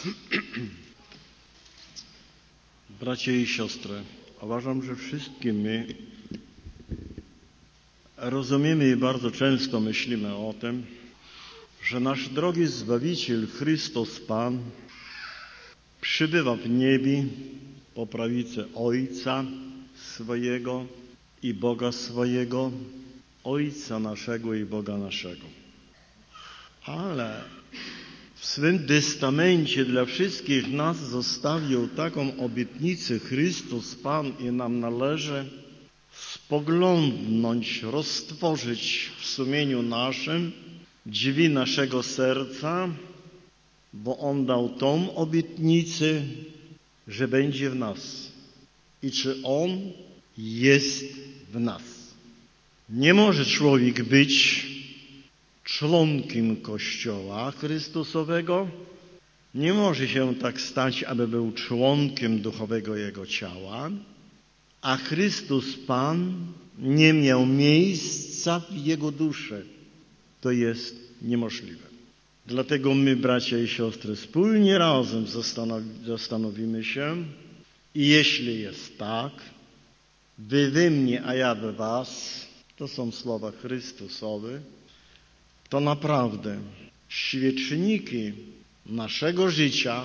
Bracia i siostry, uważam, że wszystkie my rozumiemy i bardzo często myślimy o tym, że nasz drogi Zbawiciel Chrystus Pan przybywa w niebie po prawicy Ojca swojego i Boga swojego, Ojca naszego i Boga naszego. Ale w swym testamencie dla wszystkich nas zostawił taką obietnicę Chrystus Pan i nam należy spoglądnąć, roztworzyć w sumieniu naszym drzwi naszego serca, bo On dał tą obietnicę, że będzie w nas. I czy On jest w nas? Nie może człowiek być członkiem Kościoła Chrystusowego, nie może się tak stać, aby był członkiem duchowego Jego ciała, a Chrystus Pan nie miał miejsca w jego duszy. To jest niemożliwe. Dlatego my, bracia i siostry, wspólnie razem zastanowimy się i jeśli jest tak, wy we mnie, a ja we was, to są słowa Chrystusowe, to naprawdę świeczniki naszego życia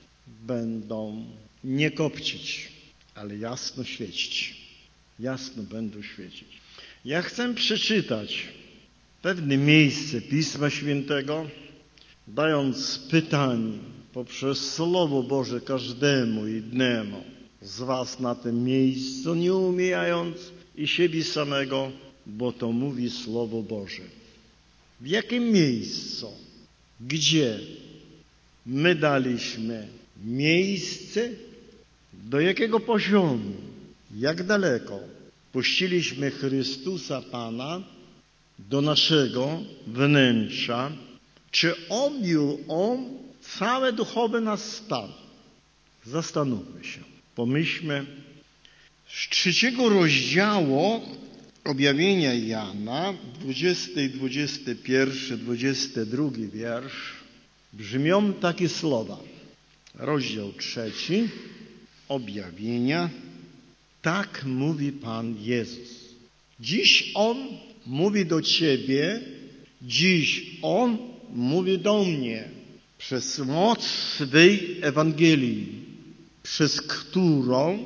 będą nie kopcić, ale jasno świecić. Jasno będą świecić. Ja chcę przeczytać pewne miejsce Pisma Świętego, dając pytanie poprzez Słowo Boże każdemu jednemu z was na tym miejscu, nie umijając i siebie samego, bo to mówi Słowo Boże. W jakim miejscu, gdzie my daliśmy miejsce, do jakiego poziomu, jak daleko puściliśmy Chrystusa Pana do naszego wnętrza, czy objął On cały duchowy nasz stan? Zastanówmy się, pomyślmy. Z 3 rozdziału objawienia Jana, 20, 21, 22 wiersz, brzmią takie słowa. Rozdział 3 objawienia. Tak mówi Pan Jezus. Dziś On mówi do ciebie, dziś On mówi do mnie przez moc swej Ewangelii, przez którą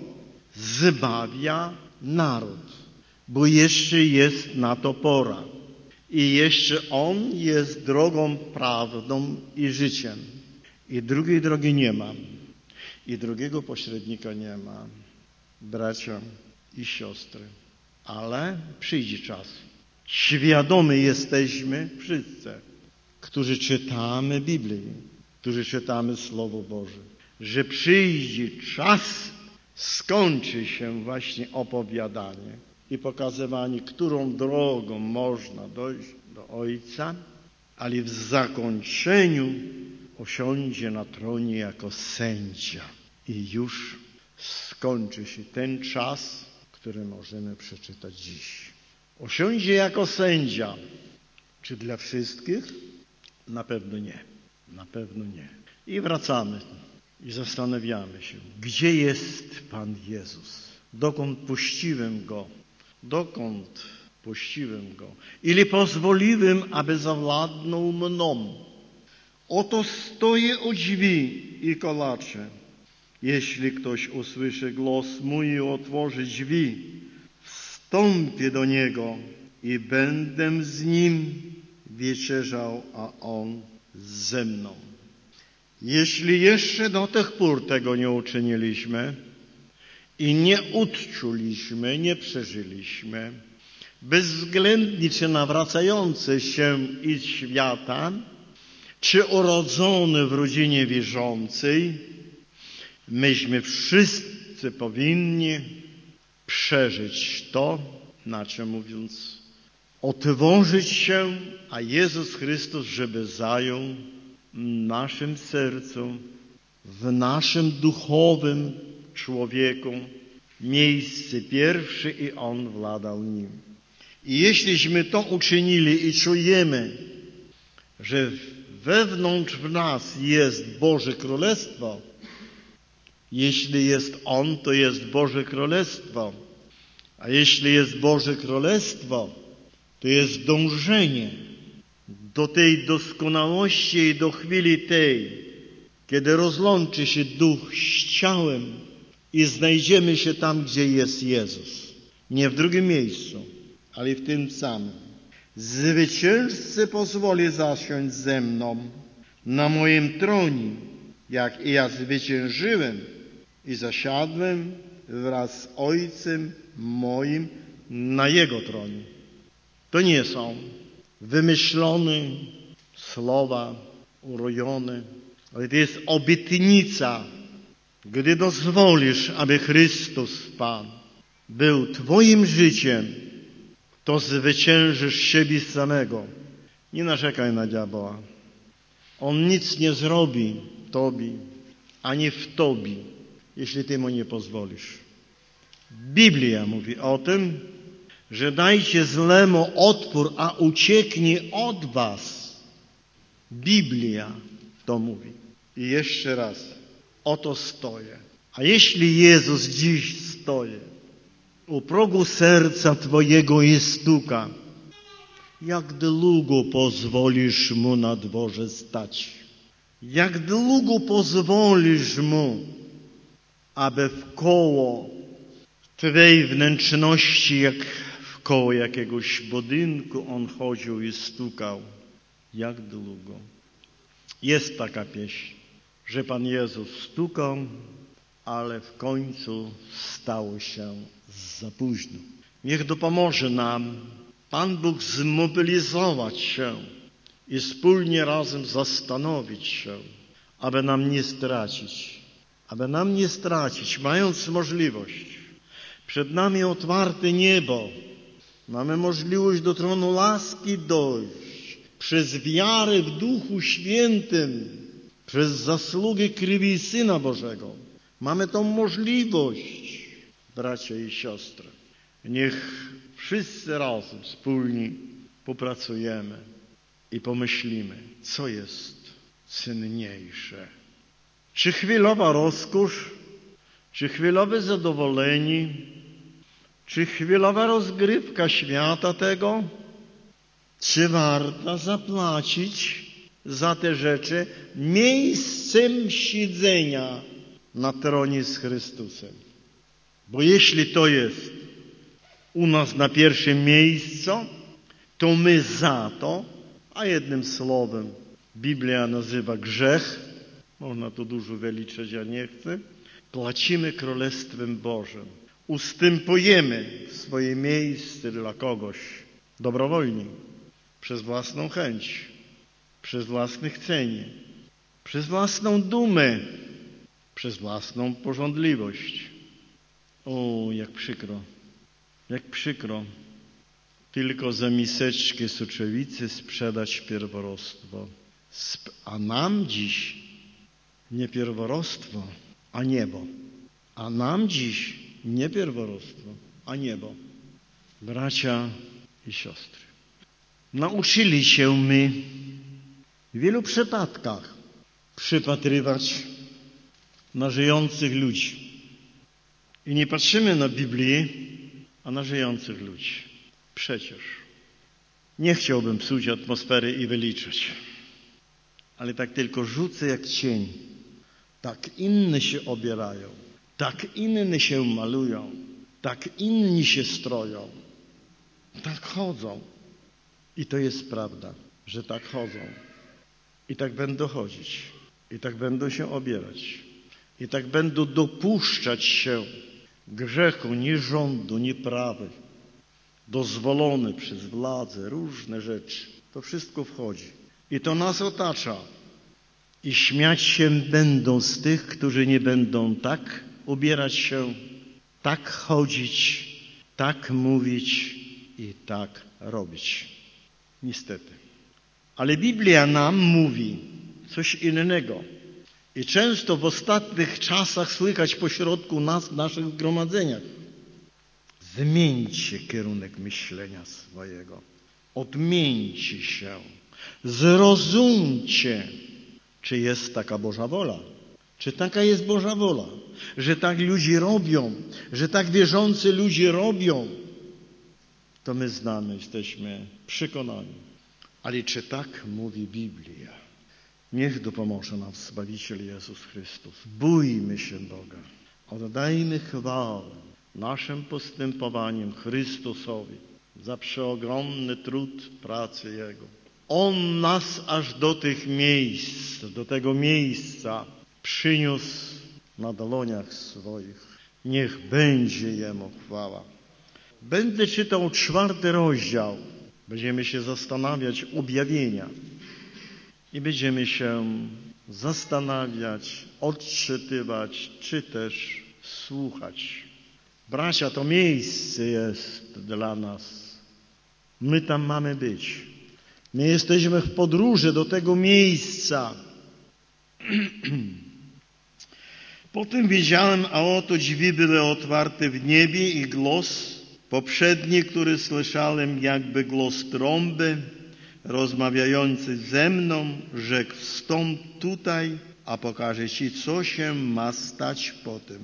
zbawia naród, bo jeszcze jest na to pora i jeszcze On jest drogą, prawdą i życiem. I drugiej drogi nie ma. I drugiego pośrednika nie ma. Bracia i siostry. Ale przyjdzie czas. Świadomi jesteśmy wszyscy, którzy czytamy Biblię, którzy czytamy Słowo Boże, że przyjdzie czas, skończy się właśnie opowiadanie i pokazywanie, którą drogą można dojść do Ojca, ale w zakończeniu osiądzie na tronie jako sędzia. I już skończy się ten czas, który możemy przeczytać dziś. Osiądzie jako sędzia. Czy dla wszystkich? Na pewno nie. Na pewno nie. I wracamy i zastanawiamy się, gdzie jest Pan Jezus? Dokąd puściłem Go? Dokąd puściłem Go? Ili pozwoliłem, aby zawładnął mną? Oto stoję u drzwi i kolaczę. Jeśli ktoś usłyszy głos mój i otworzy drzwi, wstąpię do niego i będę z nim wieczerzał, a on ze mną. Jeśli jeszcze do tych pór tego nie uczyniliśmy i nie odczuliśmy, nie przeżyliśmy, bezwzględnie czy nawracający się z świata, czy urodzony w rodzinie wierzącej, myśmy wszyscy powinni przeżyć to, na czym mówiąc, otworzyć się, a Jezus Chrystus, żeby zajął w naszym sercu, w naszym duchowym człowieku miejsce pierwsze i On władał nim. I jeśliśmy to uczynili i czujemy, że wewnątrz w nas jest Boże Królestwo, jeśli jest On, to jest Boże Królestwo. A jeśli jest Boże Królestwo, to jest dążenie do tej doskonałości i do chwili tej, kiedy rozłączy się duch z ciałem i znajdziemy się tam, gdzie jest Jezus. Nie w drugim miejscu, ale w tym samym. Zwycięzcy pozwoli zasiąść ze mną na moim tronie, jak i ja zwyciężyłem i zasiadłem wraz z Ojcem moim na Jego tronie. To nie są wymyślone słowa, urojone, ale to jest obietnica. Gdy dozwolisz, aby Chrystus Pan był Twoim życiem, to zwyciężysz siebie samego. Nie narzekaj na diabła. On nic nie zrobi Tobie, ani w Tobie, jeśli Ty mu nie pozwolisz. Biblia mówi o tym, że dajcie złemu odpór, a ucieknie od was. Biblia to mówi. I jeszcze raz, oto stoję. A jeśli Jezus dziś stoi u progu serca Twojego i stuka, jak długo pozwolisz Mu na dworze stać? Jak długo pozwolisz Mu, aby wkoło Twej wnętrzności, jak wkoło jakiegoś budynku On chodził i stukał? Jak długo? Jest taka pieśń, że Pan Jezus stukał, ale w końcu stało się za późno. Niech dopomoże nam Pan Bóg zmobilizować się i wspólnie razem zastanowić się, aby nam nie stracić, mając możliwość. Przed nami otwarte niebo. Mamy możliwość do tronu łaski dojść przez wiarę w Duchu Świętym, przez zasługę krwi Syna Bożego. Mamy tą możliwość, bracia i siostry. Niech wszyscy razem wspólnie popracujemy i pomyślimy, co jest cenniejsze. Czy chwilowa rozkosz, czy chwilowe zadowolenie, czy chwilowa rozgrywka świata tego, czy warto zapłacić za te rzeczy miejscem siedzenia na tronie z Chrystusem? Bo jeśli to jest u nas na pierwszym miejscu, to my za to, a jednym słowem Biblia nazywa grzech, można tu dużo wyliczyć, ja nie chcę, płacimy Królestwem Bożym. Ustępujemy swoje miejsce dla kogoś dobrowolnie, przez własną chęć, przez własne chcenie, przez własną dumę, przez własną pożądliwość. O, jak przykro, tylko za miseczkę soczewicy sprzedać pierworództwo. A nam dziś nie pierworództwo, a niebo. A nam dziś nie pierworództwo, a niebo. Bracia i siostry, nauczyli się my w wielu przypadkach przypatrywać na żyjących ludzi. I nie patrzymy na Biblię, a na żyjących ludzi. Przecież nie chciałbym psuć atmosfery i wyliczać, ale tak tylko rzucę jak cień. Tak inni się obierają, tak inni się malują, tak inni się stroją, tak chodzą. I to jest prawda, że tak chodzą. I tak będą chodzić. I tak będą się obierać. I tak będą dopuszczać się grzechu, nierządu, nieprawy, dozwolone przez władzę, różne rzeczy. To wszystko wchodzi. I to nas otacza. I śmiać się będą z tych, którzy nie będą tak ubierać się, tak chodzić, tak mówić i tak robić. Niestety. Ale Biblia nam mówi coś innego. I często w ostatnich czasach słychać pośrodku nas w naszych zgromadzeniach. Zmieńcie kierunek myślenia swojego. Odmieńcie się. Zrozumcie, czy jest taka Boża wola. Czy taka jest Boża wola, że tak ludzie robią, że tak wierzący ludzie robią, to my znamy, jesteśmy przekonani. Ale czy tak mówi Biblia? Niech dopomoże nam Zbawiciel Jezus Chrystus. Bójmy się Boga. Oddajmy chwałę naszym postępowaniem Chrystusowi za przeogromny trud pracy Jego. On nas aż do tych miejsc, do tego miejsca przyniósł na dłoniach swoich. Niech będzie Jemu chwała. Będę czytał 4 rozdział. Będziemy się zastanawiać objawienia. I będziemy się zastanawiać, odczytywać, czy też słuchać. Bracia, to miejsce jest dla nas. My tam mamy być. My jesteśmy w podróży do tego miejsca. Potem wiedziałem, a oto drzwi były otwarte w niebie i głos poprzedni, który słyszałem, jakby głos trąby, rozmawiający ze mną, rzekł: wstąp tutaj, a pokażę ci, co się ma stać potem.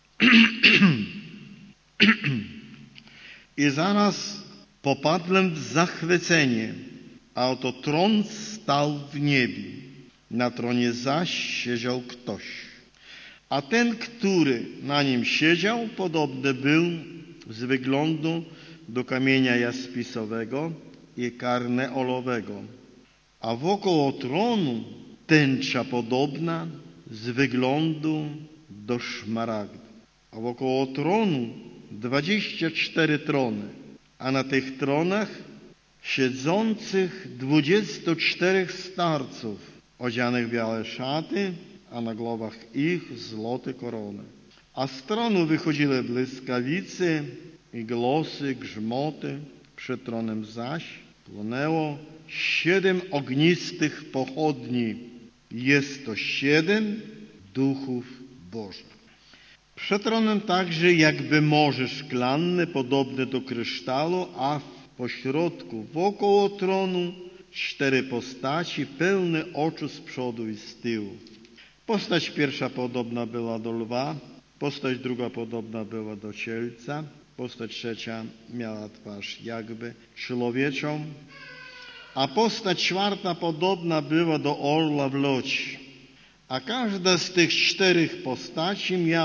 I zaraz popadłem w zachwycenie, a oto tron stał w niebie. Na tronie zaś siedział ktoś. A ten, który na nim siedział, podobny był z wyglądu do kamienia jaspisowego i karneolowego, a wokoło tronu tęcza podobna z wyglądu do szmaragdu. A wokoło tronu 24 trony, a na tych tronach siedzących 24 starców, odzianych w białe szaty, a na głowach ich złote korony. A z tronu wychodziły błyskawice i głosy, grzmoty. Przed tronem zaś płonęło 7 ognistych pochodni. Jest to 7 duchów Bożych. Przed tronem także jakby morze szklanne, podobne do kryształu, a w pośrodku wokoło tronu 4 postaci, pełne oczu z przodu i z tyłu. Postać pierwsza podobna była do lwa, postać druga podobna była do cielca, postać trzecia miała twarz jakby człowieczą, a postać czwarta podobna była do orła w locie. A każda z tych 4 postaci miała